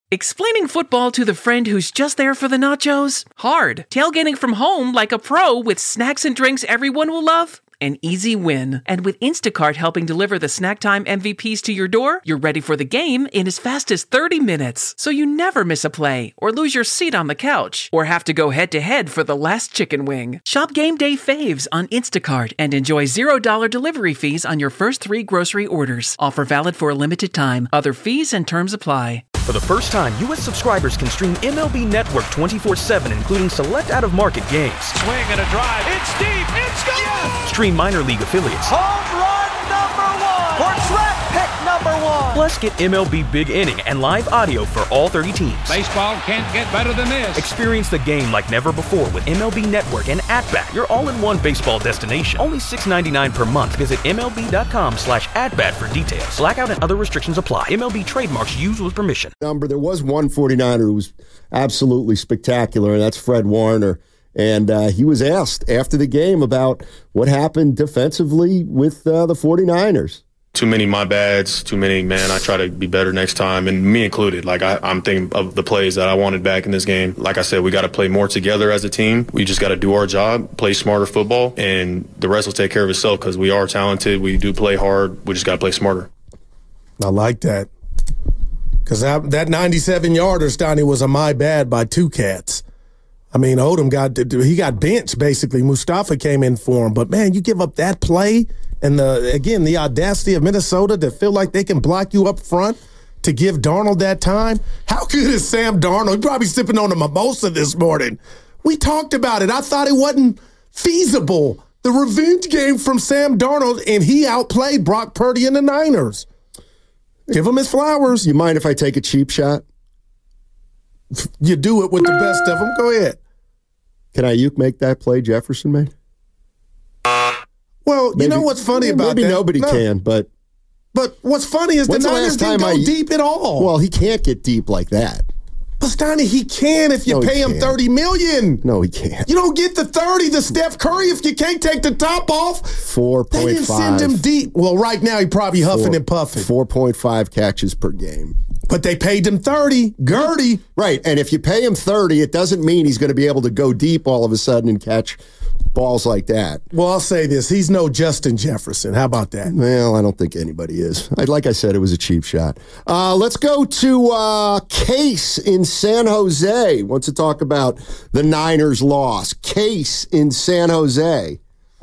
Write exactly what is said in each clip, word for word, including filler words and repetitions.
Explaining football to the friend who's just there for the nachos? Hard. Tailgating from home like a pro with snacks and drinks everyone will love? An easy win. And with Instacart helping deliver the snack time M V Ps to your door, you're ready for the game in as fast as thirty minutes. So you never miss a play, or lose your seat on the couch, or have to go head-to-head for the last chicken wing. Shop Game Day Faves on Instacart and enjoy zero dollars delivery fees on your first three grocery orders. Offer valid for a limited time. Other fees and terms apply. For the first time, U S subscribers can stream M L B Network twenty-four seven, including select out-of-market games. Swing and a drive. It's deep. It's gone. Yes. Stream minor league affiliates. Home run number one. Or draft pick number one. Plus, get M L B Big Inning and live audio for all thirty teams. Baseball can't get better than this. Experience the game like never before with M L B Network and At-Bat, your all-in-one baseball destination. Only six dollars and ninety-nine cents per month. Visit MLB.com slash at-bat for details. Blackout and other restrictions apply. M L B trademarks used with permission. Number, there was one forty-niner who was absolutely spectacular, and that's Fred Warner. And uh, he was asked after the game about what happened defensively with uh, the forty-niners. Too many my bads, too many, man, I try to be better next time, and me included. Like, I, I'm thinking of the plays that I wanted back in this game. Like I said, we got to play more together as a team. We just got to do our job, play smarter football, and the rest will take care of itself because we are talented. We do play hard. We just got to play smarter. I like that. Because that, that ninety-seven-yarder, Stoney, was a my bad by two cats. I mean, Odom got he got benched, basically. Mustafa came in for him. But, man, you give up that play and, the again, the audacity of Minnesota to feel like they can block you up front to give Darnold that time. How good is Sam Darnold? He's probably sipping on a mimosa this morning. We talked about it. I thought it wasn't feasible. The revenge game from Sam Darnold, and he outplayed Brock Purdy and the Niners. Give him his flowers. You mind if I take a cheap shot? You do it with the best of them. Go ahead. Can Ayuk make that play Jefferson made? Well, maybe, you know what's funny about maybe that? Maybe nobody no. can, but... But what's funny is When's the the Niners last didn't time go I, deep at all. Well, he can't get deep like that. But, Stoney, he can if you no, pay him can't. thirty million dollars. No, he can't. You don't get the thirty to Steph Curry if you can't take the top off. four point five. They didn't send him deep. Well, right now he probably huffing Four, and puffing. four point five catches per game. But they paid him thirty. Gertie. Right, and if you pay him thirty, it doesn't mean he's going to be able to go deep all of a sudden and catch balls like that. Well, I'll say this. He's no Justin Jefferson. How about that? Well, I don't think anybody is. I, like I said, it was a cheap shot. Uh, let's go to uh, Case in San Jose. Wants to talk about the Niners' loss. Case in San Jose.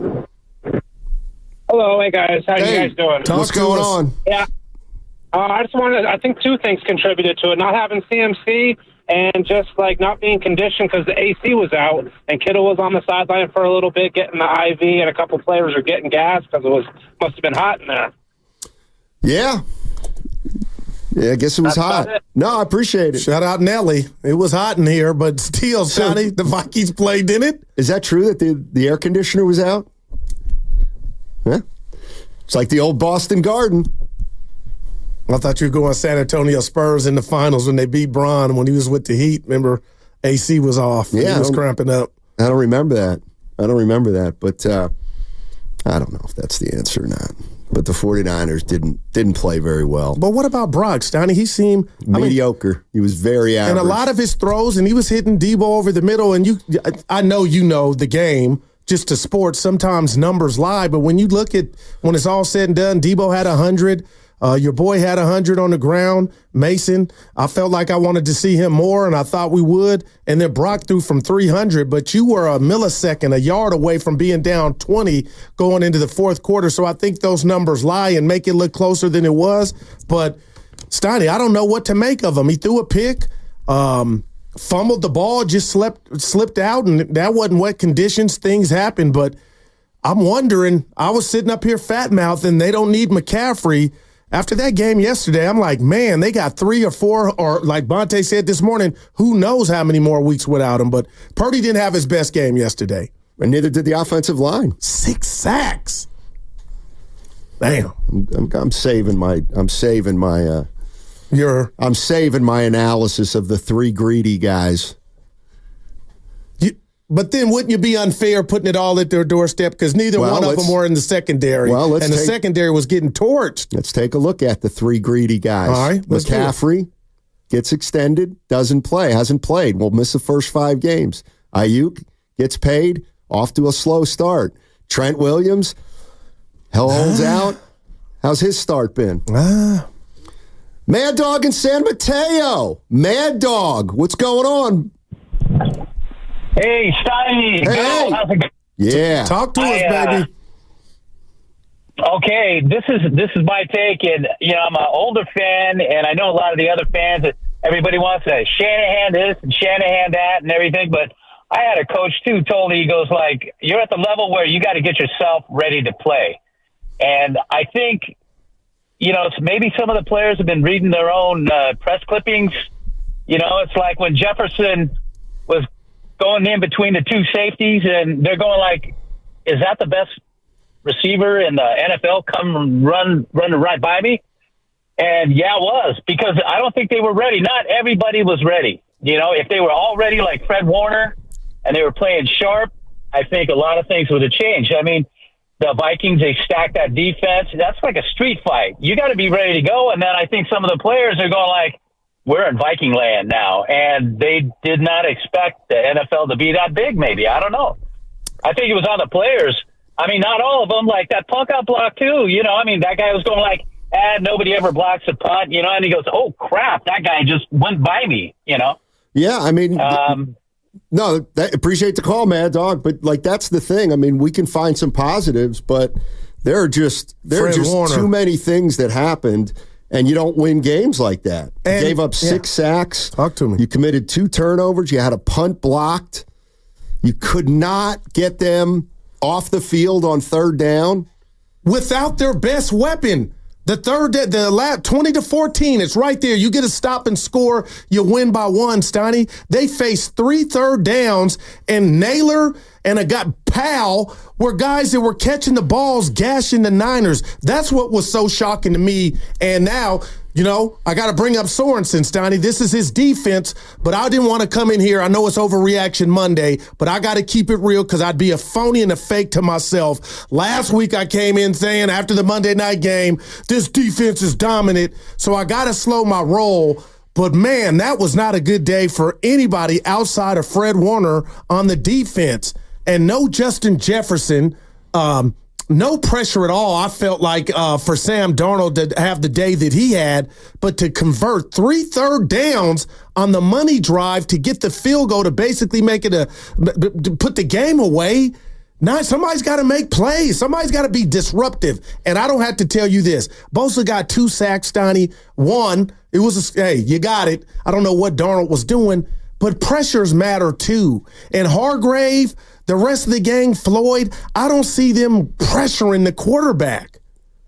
Hello, hey guys. How hey, you guys doing? What's going on? Yeah. Uh, I just wanted, I think two things contributed to it. Not having C M C and just like not being conditioned because the A C was out and Kittle was on the sideline for a little bit getting the I V, and a couple players were getting gas because it was must have been hot in there. Yeah. Yeah, I guess it was That's hot. it. No, I appreciate it. Shout out Nelly. It was hot in here, but still, So- Sonny, the Vikings played, didn't it? Is that true that the, the air conditioner was out? Yeah. It's like the old Boston Garden. I thought you were going San Antonio Spurs in the finals when they beat Bron when he was with the Heat. Remember, A C was off. Yeah, he was I don't- cramping up. I don't remember that. I don't remember that. But uh, I don't know if that's the answer or not. But the forty-niners didn't didn't play very well. But what about Brock, Stoney? He seemed I mean, mediocre. He was very average. and a lot of his throws, and he was hitting Debo over the middle. And you, I know you know the game. Just to sports, sometimes numbers lie. But when you look at when it's all said and done, Debo had a hundred. Uh, your boy had one hundred on the ground. Mason, I felt like I wanted to see him more, and I thought we would. And then Brock threw from three hundred, but you were a millisecond, a yard away from being down twenty going into the fourth quarter. So I think those numbers lie and make it look closer than it was. But, Stoney, I don't know what to make of him. He threw a pick, um, fumbled the ball, just slept, slipped out, and that wasn't wet conditions. Things happen, but I'm wondering, I was sitting up here fat-mouthing, they don't need McCaffrey. After that game yesterday, I'm like, man, they got three or four, or like Bonte said this morning, who knows how many more weeks without him. But Purdy didn't have his best game yesterday. And neither did the offensive line. Six sacks. Damn. I'm, I'm, I'm saving my. I'm saving my. Uh, You're. I'm saving my analysis of the three greedy guys. But then wouldn't you be unfair putting it all at their doorstep? Because neither well, one of them were in the secondary. Well, let's and the take, secondary was getting torched. Let's take a look at the three greedy guys. All right. McCaffrey, gets extended, doesn't play, hasn't played, will miss the first five games. Ayuk gets paid, off to a slow start. Trent Williams, hell holds out. How's his start been? Ah. Mad Dog in San Mateo. Mad Dog, what's going on? Hey, Steiny. Hey. How's it going? Yeah. Talk to I, us, uh, baby. Okay, this is this is my take, and you know I'm an older fan, and I know a lot of the other fans that everybody wants to Shanahan this and Shanahan that and everything, but I had a coach too told me, he goes like, you're at the level where you got to get yourself ready to play, and I think you know maybe some of the players have been reading their own uh, press clippings. You know, it's like when Jefferson was going in between the two safeties, and they're going like, is that the best receiver in the N F L come run running right by me? And yeah, it was, because I don't think they were ready. Not everybody was ready. You know, if they were all ready like Fred Warner and they were playing sharp, I think a lot of things would have changed. I mean, the Vikings, they stacked that defense. That's like a street fight. You got to be ready to go. And then I think some of the players are going like, we're in Viking land now. And they did not expect the N F L to be that big, maybe. I don't know. I think it was on the players. I mean, not all of them, like that punt out block too. You know, I mean, that guy was going like, ah, nobody ever blocks a punt, you know, and he goes, oh crap, that guy just went by me, you know? Yeah, I mean, Um, no, that, appreciate the call, Mad Dog, but like that's the thing. I mean, we can find some positives, but there are just there Fred are just Warner. too many things that happened, and you don't win games like that. You And- gave up six yeah. sacks. Talk to me. You committed two turnovers. You had a punt blocked. You could not get them off the field on third down. Without their best weapon. The third, the last twenty to fourteen, it's right there. You get a stop and score, you win by one, Steiny. They faced three third downs, and Naylor and a guy, Powell, were guys that were catching the balls, gashing the Niners. That's what was so shocking to me. And now, you know, I got to bring up Sorensen, Steiny. This is his defense, but I didn't want to come in here. I know it's Overreaction Monday, but I got to keep it real because I'd be a phony and a fake to myself. Last week I came in saying after the Monday night game, this defense is dominant, so I got to slow my roll. But, man, that was not a good day for anybody outside of Fred Warner on the defense. And no Justin Jefferson, um, no pressure at all, I felt like, uh, for Sam Darnold to have the day that he had, but to convert three third downs on the money drive to get the field goal to basically make it a to put the game away. Now, somebody's got to make plays. Somebody's got to be disruptive. And I don't have to tell you this. Bosa got two sacks, Donnie. One, it was, a, hey, you got it. I don't know what Darnold was doing, but pressures matter too. And Hargrave, the rest of the gang, Floyd, I don't see them pressuring the quarterback.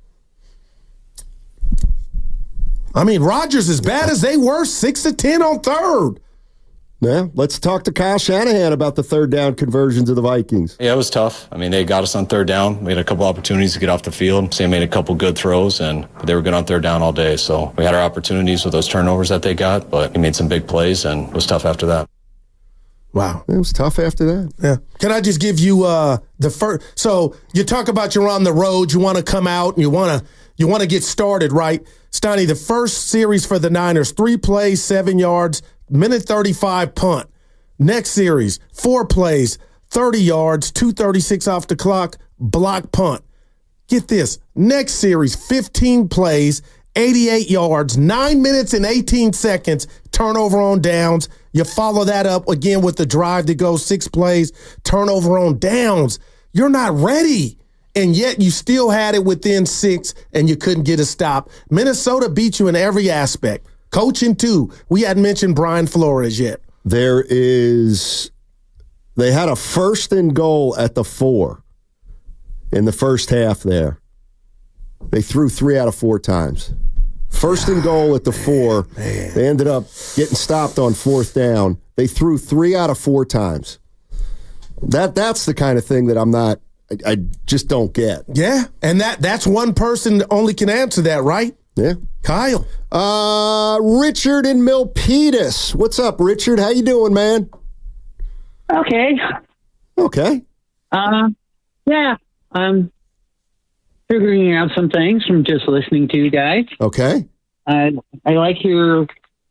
I mean, Rodgers, as bad as they were, six to ten on third. Yeah, let's talk to Kyle Shanahan about the third down conversions of the Vikings. Yeah, it was tough. I mean, they got us on third down. We had a couple opportunities to get off the field. Sam made a couple good throws, and they were good on third down all day. So we had our opportunities with those turnovers that they got, but he made some big plays, and it was tough after that. Wow. It was tough after that. Yeah. Can I just give you uh, the first? So you talk about you're on the road, you want to come out, and you want to you want to get started, right? Steiny, the first series for the Niners, three plays, seven yards, minute thirty-five punt. Next series, four plays, thirty yards, two thirty-six off the clock, block punt. Get this. Next series, fifteen plays, eighty-eight yards, nine minutes and eighteen seconds, turnover on downs. You follow that up again with the drive that goes six plays, turnover on downs. You're not ready. And yet you still had it within six and you couldn't get a stop. Minnesota beat you in every aspect. Coaching too. We hadn't mentioned Brian Flores yet. There is, they had a first and goal at the four in the first half there. They threw three out of four times. First and goal at the four. Man. They ended up getting stopped on fourth down. They threw three out of four times. That That's the kind of thing that I'm not, I, I just don't get. Yeah, and that that's one person that only can answer that, right? Yeah. Kyle. Uh, Richard in Milpitas. What's up, Richard? How you doing, man? Okay. Okay. Uh, yeah, I'm figuring out some things from just listening to you guys. Okay. I I like your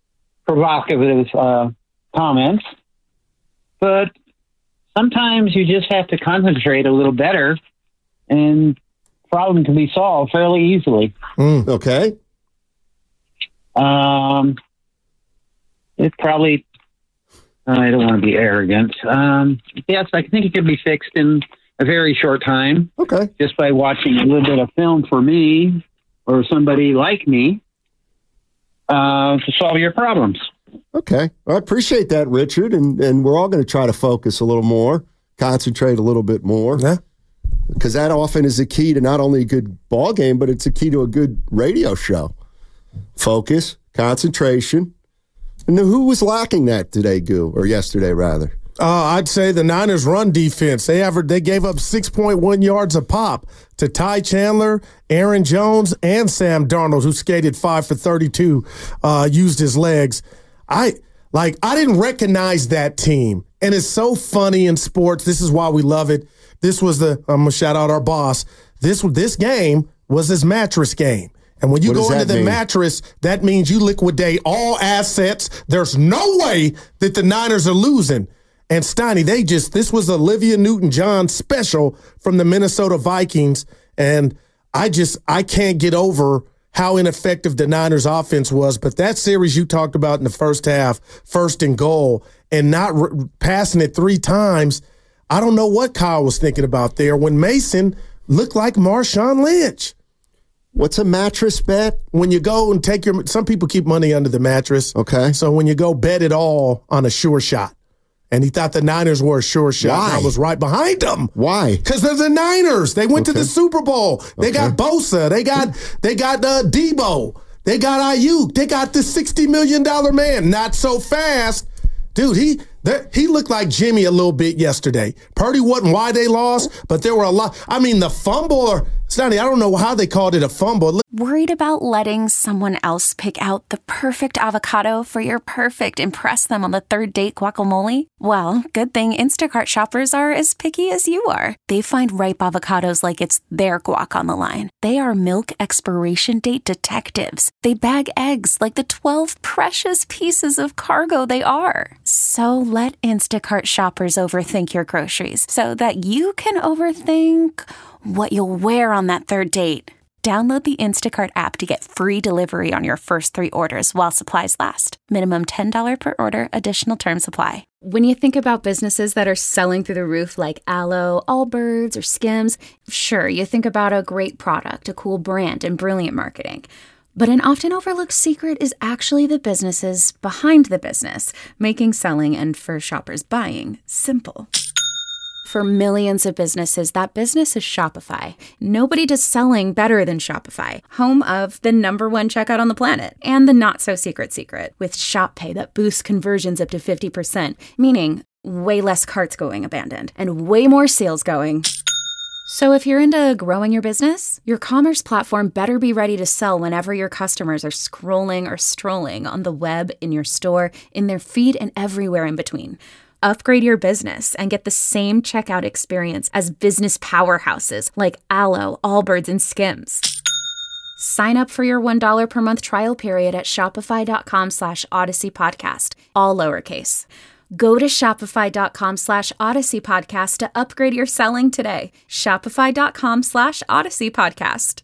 provocative uh, comments, but sometimes you just have to concentrate a little better, and problem can be solved fairly easily. Mm, okay. Um, it's probably, I don't want to be arrogant. Um, yes, I think it can be fixed in a very short time. Okay. Just by watching a little bit of film for me or somebody like me uh, to solve your problems. Okay. I appreciate that, Richard. And, and we're all going to try to focus a little more, concentrate a little bit more. Yeah. Because that often is the key to not only a good ball game, but it's a key to a good radio show. Focus, concentration. And who was lacking that today, Goo, or yesterday, rather? Uh, I'd say the Niners' run defense. They averaged, they gave up six point one yards a pop to Ty Chandler, Aaron Jones, and Sam Darnold, who skated five for thirty-two, uh, used his legs. I like. I didn't recognize that team, and it's so funny in sports. This is why we love it. This was the. I'm gonna shout out our boss. This this game was his mattress game. And when you What go does into that the mean? mattress, that means you liquidate all assets. There's no way that the Niners are losing. And Steiny, they just, this was Olivia Newton-John special from the Minnesota Vikings. And I just, I can't get over how ineffective the Niners offense was. But that series you talked about in the first half, first and goal, and not re- passing it three times, I don't know what Kyle was thinking about there when Mason looked like Marshawn Lynch. What's a mattress bet? When you go and take your, some people keep money under the mattress. Okay. So when you go bet it all on a sure shot. And he thought the Niners were a sure shot. Why? And I was right behind them. Why? Because they're the Niners. They went Okay. to the Super Bowl. They Okay. got Bosa. They got they got uh, Debo. They got Ayuk. They got this sixty million dollars man. Not so fast. Dude, he that, he looked like Jimmy a little bit yesterday. Purdy wasn't why they lost, but there were a lot. I mean, the fumble, or Sonny, I don't know how they called it a fumble. Worried about letting someone else pick out the perfect avocado for your perfect impress them on the third date guacamole? Well, good thing Instacart shoppers are as picky as you are. They find ripe avocados like it's their guac on the line. They are milk expiration date detectives. They bag eggs like the twelve precious pieces of cargo they are. So let Instacart shoppers overthink your groceries so that you can overthink what you'll wear on that third date. Download the Instacart app to get free delivery on your first three orders while supplies last. Minimum ten dollars per order. Additional terms apply. When you think about businesses that are selling through the roof like Aloe, Allbirds, or Skims, sure, you think about a great product, a cool brand, and brilliant marketing. But an often overlooked secret is actually the businesses behind the business, making selling and for shoppers buying simple. For millions of businesses, that business is Shopify. Nobody does selling better than Shopify, home of the number one checkout on the planet and the not-so-secret secret with Shop Pay that boosts conversions up to fifty percent, meaning way less carts going abandoned and way more sales going. So if you're into growing your business, your commerce platform better be ready to sell whenever your customers are scrolling or strolling on the web, in your store, in their feed, and everywhere in between. Upgrade your business and get the same checkout experience as business powerhouses like Aloe, Allbirds, and Skims. Sign up for your one dollar per month trial period at shopify.com slash Odyssey Podcast, all lowercase. Go to shopify.com slash Odyssey Podcast to upgrade your selling today. Shopify.com slash Odyssey Podcast.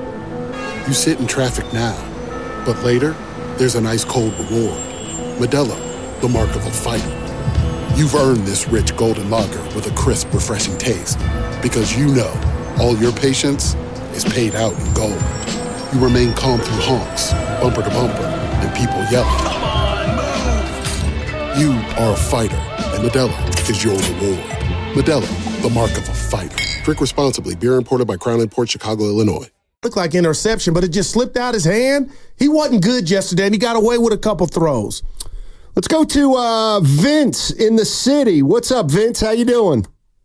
You sit in traffic now, but later, there's an ice cold reward. Modelo, the mark of a fighter. You've earned this rich golden lager with a crisp, refreshing taste. Because you know, all your patience is paid out in gold. You remain calm through honks, bumper to bumper, and people yelling. Come on, move! You are a fighter, and Modelo is your reward. Modelo, the mark of a fighter. Drink responsibly. Beer imported by Crown Imports, Chicago, Illinois. Looked like interception, but it just slipped out his hand. He wasn't good yesterday, and he got away with a couple throws. Let's go to uh, Vince in the city. What's up, Vince? How you doing?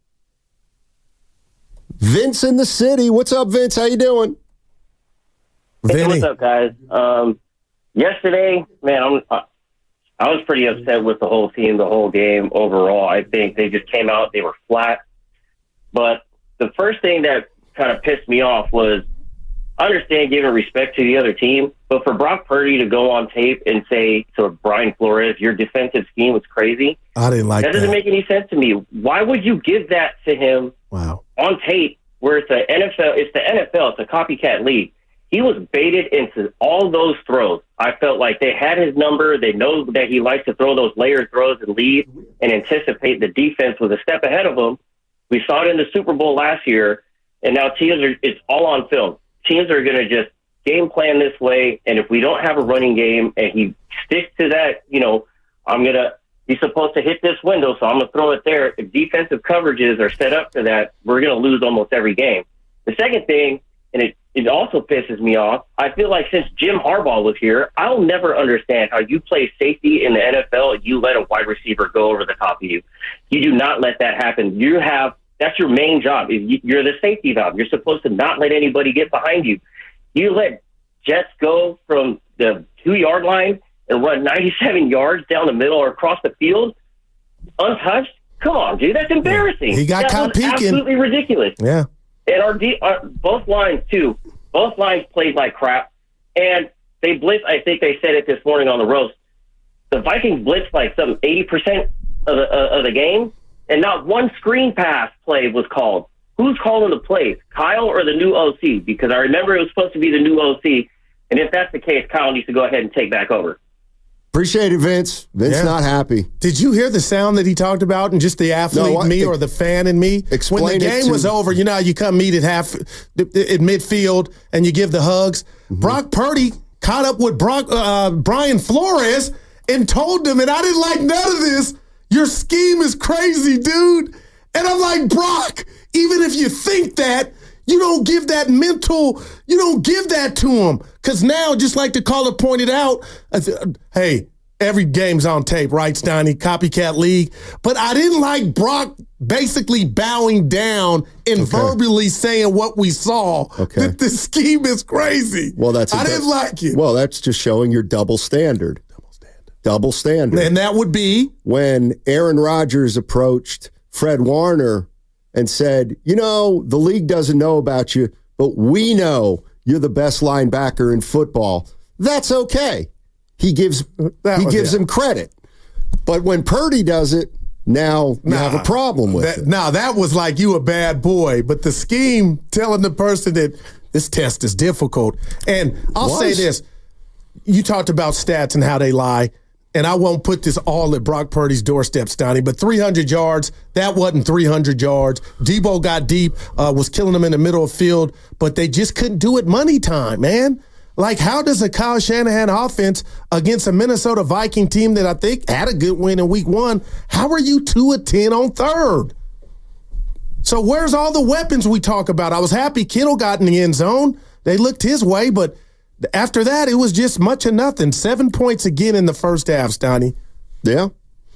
Vince in the city. What's up, Vince? How you doing? Hey, what's up, guys? Um, yesterday, man, I'm, uh, I was pretty upset with the whole team, the whole game overall. I think they just came out, they were flat. But the first thing that kind of pissed me off was I understand giving respect to the other team, but for Brock Purdy to go on tape and say to Brian Flores, your defensive scheme was crazy, I didn't like that. That doesn't make any sense to me. Why would you give that to him wow. on tape where it's the N F L, it's the N F L, it's a copycat league. He was baited into all those throws. I felt like they had his number. They know that he likes to throw those layered throws and lead and anticipate the defense was a step ahead of him. We saw it in the Super Bowl last year, and now teams are, it's all on film. Teams are going to just game plan this way, and if we don't have a running game and he sticks to that, you know, I'm going to, he's supposed to hit this window, so I'm going to throw it there. If defensive coverages are set up for that, we're going to lose almost every game. The second thing, and it, it also pisses me off, I feel like since Jim Harbaugh was here, I'll never understand how you play safety in the N F L and you let a wide receiver go over the top of you. You do not let that happen. You have, that's your main job. You're the safety valve. You're supposed to not let anybody get behind you. You let Jets go from the two-yard line and run ninety-seven yards down the middle or across the field untouched? Come on, dude. That's embarrassing. He got that caught was peeking. Absolutely ridiculous. Yeah. And our, D, our both lines, too. Both lines played like crap. And they blitzed, I think they said it this morning on the roast. The Vikings blitzed like some eighty percent of the, uh, of the game, and not one screen pass play was called. Who's calling the plays, Kyle or the new O C? Because I remember it was supposed to be the new O C. And if that's the case, Kyle needs to go ahead and take back over. Appreciate it, Vince. Vince Yeah. not happy. Did you hear the sound that he talked about and just the athlete No, in me it- or the fan in me? Explain when the it game to- was over, you know how you come meet at half at midfield and you give the hugs? Mm-hmm. Brock Purdy caught up with Brock, uh, Brian Flores and told him, and I didn't like none of this, your scheme is crazy, dude. And I'm like, Brock, even if you think that, you don't give that mental, you don't give that to him. Because now, just like the caller pointed out, I th- hey, every game's on tape, right, Steiny? Copycat league. But I didn't like Brock basically bowing down and Okay. verbally saying what we saw. Okay. That the scheme is crazy. Well, that's a I du- didn't like it. Well, that's just showing your double standard. Double standard. Double standard. And that would be when Aaron Rodgers approached Fred Warner and said, you know, the league doesn't know about you, but we know you're the best linebacker in football. That's okay. He gives That he was- gives yeah. him credit. But when Purdy does it, now you have a problem with that, it. Now, that was like you a bad boy, but the scheme telling the person that this test is difficult. And I'll Was. say this. You talked about stats and how they lie, and I won't put this all at Brock Purdy's doorstep, Stoney, but three hundred yards, that wasn't three hundred yards. Debo got deep, uh, was killing them in the middle of the field, but they just couldn't do it money time, man. Like, how does a Kyle Shanahan offense against a Minnesota Viking team that I think had a good win in week one, how are you two of ten on third? So where's all the weapons we talk about? I was happy Kittle got in the end zone. They looked his way, but after that, it was just much of nothing. Seven points again in the first half, Stoney. Yeah.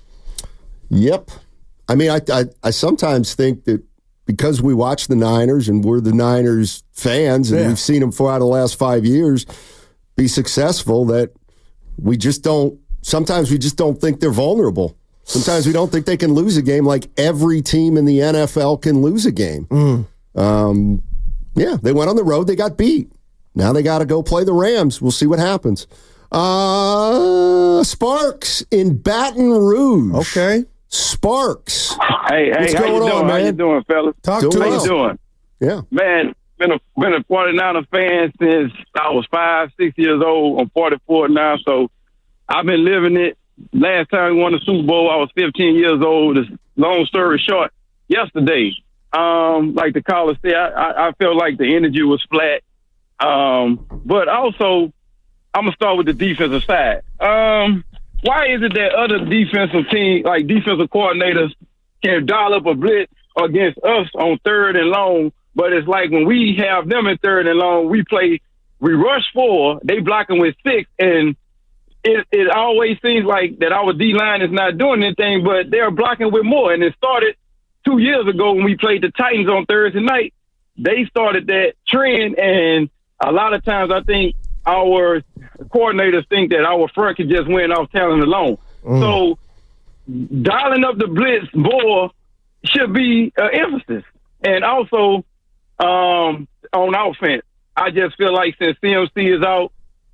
Yep. I mean, I, I I sometimes think that because we watch the Niners and we're the Niners fans and Yeah. we've seen them for out of the last five years be successful, that we just don't, sometimes we just don't think they're vulnerable. Sometimes we don't think they can lose a game like every team in the N F L can lose a game. Mm. Um, yeah, they went on the road. They got beat. Now they got to go play the Rams. We'll see what happens. Uh, Sparks in Baton Rouge. Okay. Sparks. Hey, hey, What's how you going doing? on, How man? you doing, fellas? Talk Doing to How well. us. you doing? Yeah. Man, been a been a 49er fan since I was five, six years old. I'm forty-four now, so I've been living it. Last time we won the Super Bowl, I was fifteen years old. It's long story short, yesterday, um, like the caller said, I, I, I felt like the energy was flat. Um, but also, I'm gonna start with the defensive side. Um, why is it that other defensive team, like defensive coordinators, can dial up a blitz against us on third and long, but it's like when we have them in third and long, we play, we rush four, they blocking with six, and it, it always seems like that our D-line is not doing anything, but they're blocking with more. And it started two years ago when we played the Titans on Thursday night. They started that trend, and a lot of times I think our coordinators think that our front can just win off talent alone. Mm. So dialing up the blitz more should be an emphasis. And also um, on offense, I just feel like since C M C is out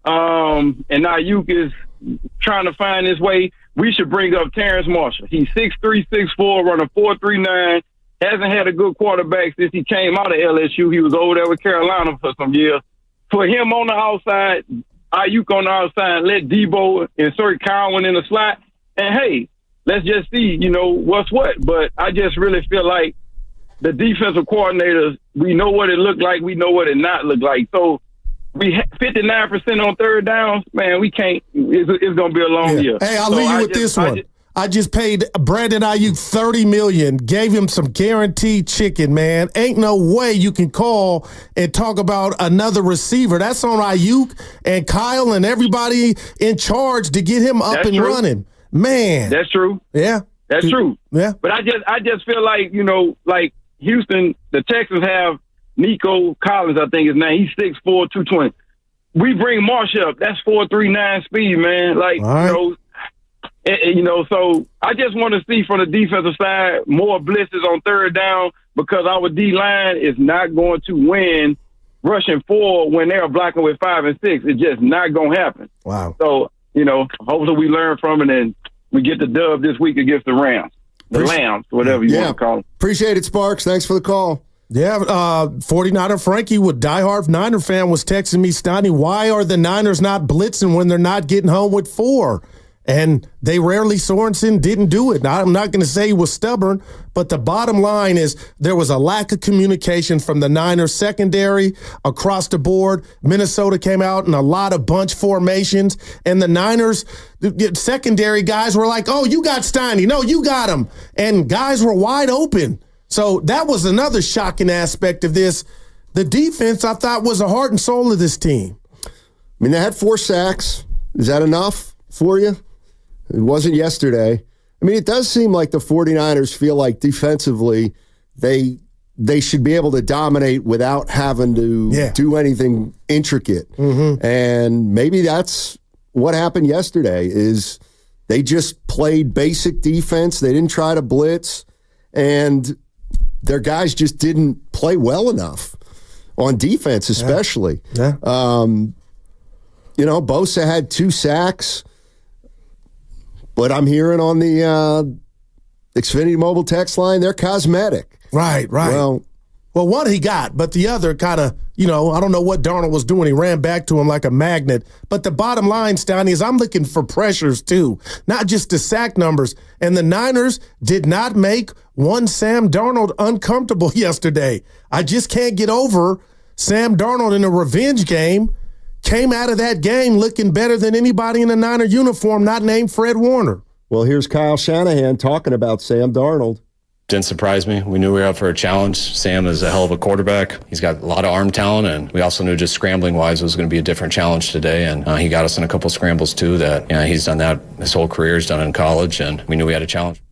um, and Ayuk is trying to find his way, we should bring up Terrence Marshall. He's six three, six four, running four three nine. Hasn't had a good quarterback since he came out of L S U. He was over there with Carolina for some years. Put him on the outside, Ayuk on the outside, let Debo insert Cowan in the slot. And, hey, let's just see, you know, what's what. But I just really feel like the defensive coordinators, we know what it looked like. We know what it not looked like. So we fifty-nine percent on third downs, man, we can't. It's, it's going to be a long yeah. year. Hey, I'll so leave you I with just, this I one. Just, I just paid Brandon Ayuk thirty million dollars, gave him some guaranteed chicken, man. Ain't no way you can call and talk about another receiver. That's on Ayuk and Kyle and everybody in charge to get him up That's and true. running. Man. That's true. Yeah. That's true. Yeah. But I just I just feel like, you know, like Houston, the Texans have Nico Collins, I think his name. He's six four, two twenty. We bring Marshall up. That's four three nine speed, man. Like, right. you know, and, and, you know, so I just want to see from the defensive side more blitzes on third down because our D-line is not going to win rushing four when they're blocking with five and six. It's just not going to happen. Wow. So, you know, hopefully we learn from it and we get the dub this week against the Rams. The Appreciate, Lambs, whatever you yeah. want to call them. Appreciate it, Sparks. Thanks for the call. Yeah, uh, forty-niner Frankie, with diehard Niner fan, was texting me, Stoney, why are the Niners not blitzing when they're not getting home with four? And they rarely, Sorensen didn't do it. Now, I'm not going to say he was stubborn, but the bottom line is there was a lack of communication from the Niners secondary across the board. Minnesota came out in a lot of bunch formations, and the Niners the, the secondary guys were like, oh, you got Stoney. No, you got him. And guys were wide open. So that was another shocking aspect of this. The defense, I thought, was the heart and soul of this team. I mean, they had four sacks. Is that enough for you? It wasn't yesterday. I mean, it does seem like the forty-niners feel like defensively they they should be able to dominate without having to yeah. do anything intricate. Mm-hmm. And maybe that's what happened yesterday is they just played basic defense. They didn't try to blitz. And their guys just didn't play well enough on defense, especially. Yeah. yeah. Um, you know, Bosa had two sacks. But I'm hearing on the uh, Xfinity Mobile text line, they're cosmetic. Right, right. Well, well, one he got, but the other kind of, you know, I don't know what Darnold was doing. He ran back to him like a magnet. But the bottom line, Stoney, is I'm looking for pressures too, not just the sack numbers. And the Niners did not make one Sam Darnold uncomfortable yesterday. I just can't get over Sam Darnold in a revenge game. Came out of that game looking better than anybody in a Niner uniform not named Fred Warner. Well, here's Kyle Shanahan talking about Sam Darnold. Didn't surprise me. We knew we were up for a challenge. Sam is a hell of a quarterback. He's got a lot of arm talent, and we also knew just scrambling-wise it was going to be a different challenge today, and uh, he got us in a couple scrambles, too, that you know, he's done that his whole career. He's done it in college, and we knew we had a challenge.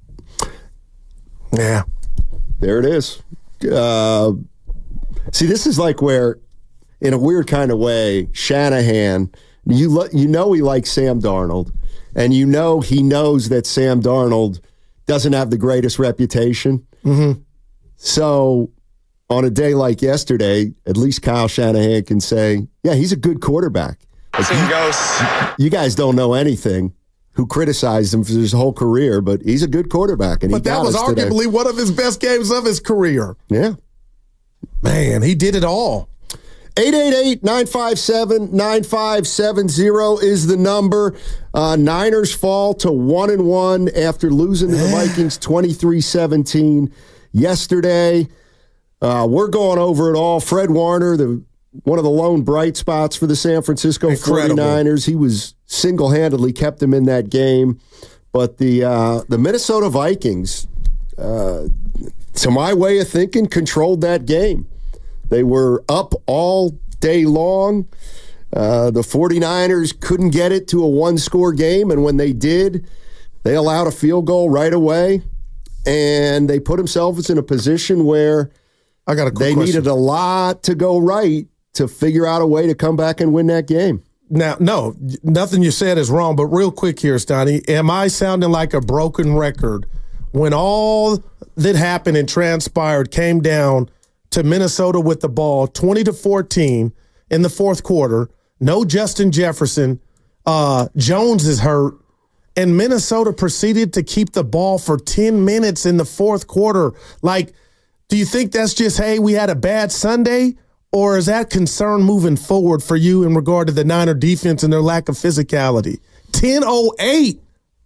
Yeah. There it is. Uh, see, this is like where, in a weird kind of way, Shanahan, you lo- you know he likes Sam Darnold, and you know he knows that Sam Darnold doesn't have the greatest reputation. Mm-hmm. So on a day like yesterday, at least Kyle Shanahan can say, yeah, he's a good quarterback. Like, Same goes. You guys don't know anything who criticized him for his whole career, but he's a good quarterback. And but he that got was us arguably today. one of his best games of his career. Yeah. Man, he did it all. eight eight eight, nine five seven, nine five seven zero is the number. Uh, Niners fall to one and one after losing to the Vikings twenty-three seventeen yesterday. Uh, we're going over it all. Fred Warner, the one of the lone bright spots for the San Francisco Incredible. forty-niners. He was single-handedly kept them in that game. But the uh, the Minnesota Vikings, uh, to my way of thinking, controlled that game. They were up all day long. Uh, the forty-niners couldn't get it to a one-score game, and when they did, they allowed a field goal right away, and they put themselves in a position where I got a they question. needed a lot to go right to figure out a way to come back and win that game. Now, no, nothing you said is wrong, but real quick here, Stoney, am I sounding like a broken record when all that happened and transpired came down to Minnesota with the ball, twenty to fourteen, in the fourth quarter. No Justin Jefferson. Uh, Jones is hurt. And Minnesota proceeded to keep the ball for ten minutes in the fourth quarter. Like, do you think that's just, hey, we had a bad Sunday? Or is that concern moving forward for you in regard to the Niner defense and their lack of physicality? ten oh eight.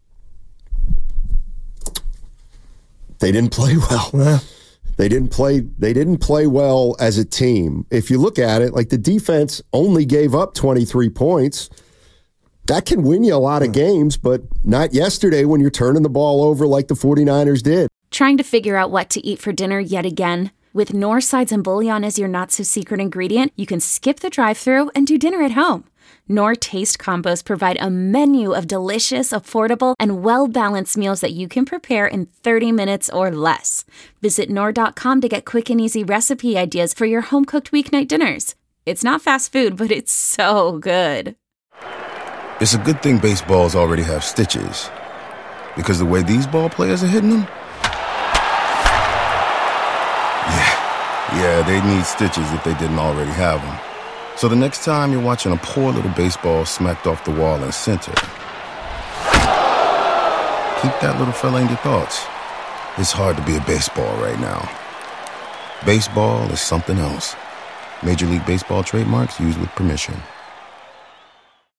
They didn't play well. Yeah. They didn't play they didn't play well as a team. If you look at it, like the defense only gave up twenty-three points. That can win you a lot of games, but not yesterday when you're turning the ball over like the 49ers did. Trying to figure out what to eat for dinner yet again? With Knorr sides and bouillon as your not-so-secret ingredient, you can skip the drive-thru and do dinner at home. Knorr Taste Combos provide a menu of delicious, affordable, and well-balanced meals that you can prepare in thirty minutes or less. Visit Knorr dot com to get quick and easy recipe ideas for your home-cooked weeknight dinners. It's not fast food, but it's so good. It's a good thing baseballs already have stitches, because the way these ball players are hitting them, yeah, yeah, they need stitches if they didn't already have them. So the next time you're watching a poor little baseball smacked off the wall in center, keep that little fella in your thoughts. It's hard to be a baseball right now. Baseball is something else. Major League Baseball trademarks used with permission.